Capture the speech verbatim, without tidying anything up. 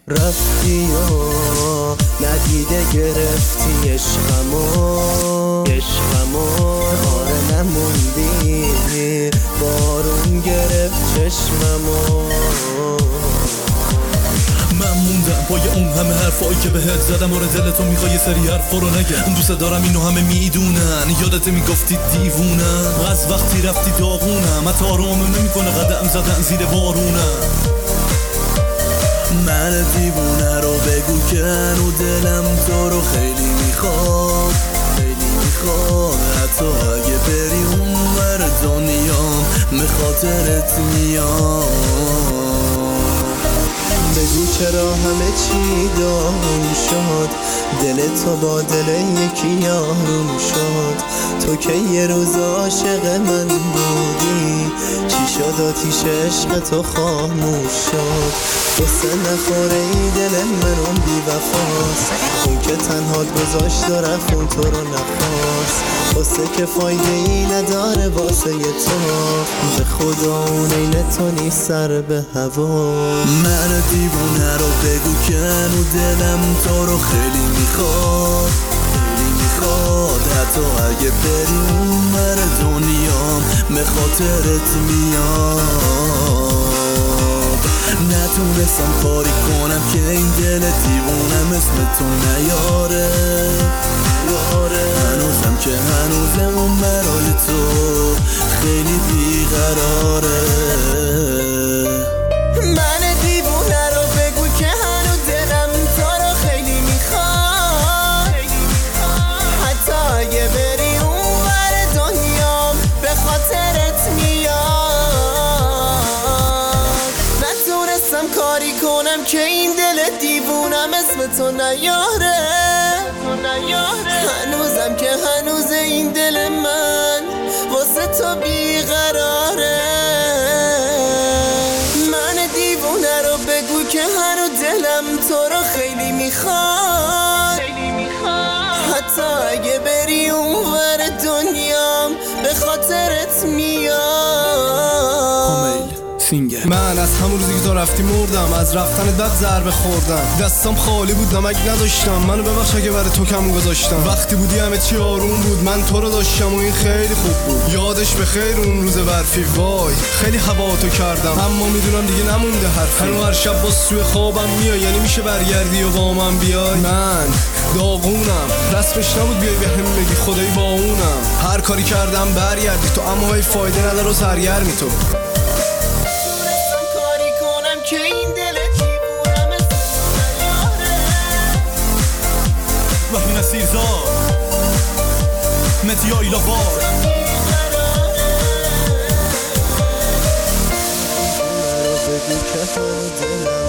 رفتی و ندیده گرفتی عشقمو عشقمو آره نموندی بارون گرفت چشممو. من موندم پای اون همه حرفایی که بهت زدم. آره دلتو میخوای یه سری حرفا رو نگم. دوست دارم اینو همه میدونن. یادت میگفتی دیوونم از وقتی رفتی داغونم. حتی آرومم نمیکنه قدم زدن زیر بارونم. من دیوونه رو بگو که هنو دلم تو رو خیلی میخواد خیلی میخواد. حتی اگه بری اون ور دنیام به خاطرت میام. بگو چرا همه چی داغون شد، دل تو با دل یکی آروم شد. تو که یه روز عاشق من بودی، چی شد آتیش عشق تو خاموش شد. قصه نخوره ای دل من اون بی وفاست، اون که تنهات گذاشت و رفت اون تو رو نخواست. قصه که فایده ای نداره واسه تو، به خدا اون این تو نیست سر به هوا. من دیوونه رو بگو که هنو دلم تو رو خیلی میخواد خیلی میخواد. حتی اگه بری اون ور دنیام به خاطرت میاد. نتونستم کاری کنم که این دل دیوونم اسم تو نیاره یاره. هنوزم که هنوزم اون برای تو خیلی بیقراره. من دیوونه رو بگو که هنو دلم تو رو خیلی میخواد، حتی اگه بری اون ور دنیام به خاطرت میاد. نتونستم کاری کنم که این دل دیوونم اسم تو نیاره. هنوزم که هنوز این دل من واسه تو بیقراره. من دیوونه رو بگو که هنو دلم تو رو خیلی میخواد، حتی اگه بری اون ور دنیام به خاطرت میاد. من از همون روزی که تو رفتی مردم، از رفتنت بعد ضربه خوردم. دستم خالی بود نمک نداشتم، منو ببخش اگه برای تو کم گذاشتم. وقتی بودی همه چی آروم بود، من تو رو داشتم و این خیلی خوب بود. یادش به خیر اون روز برفی، وای خیلی هوا تو کردم. اما میدونم دیگه نمونده حرفی. هنو هر شب با سوی خوابم میای، یعنی میشه برگردی و با من بیای. من داغونم، رسمش نبود بیای به هم بگی خدایی با اونم. هر کاری کردم برگردی تو، اما هی فایده نداره و سرگرمی تو. که این دل دیوونم اسم نیاره. وحی نصیرزاد متی آیلاوار. بگو که هنو دلم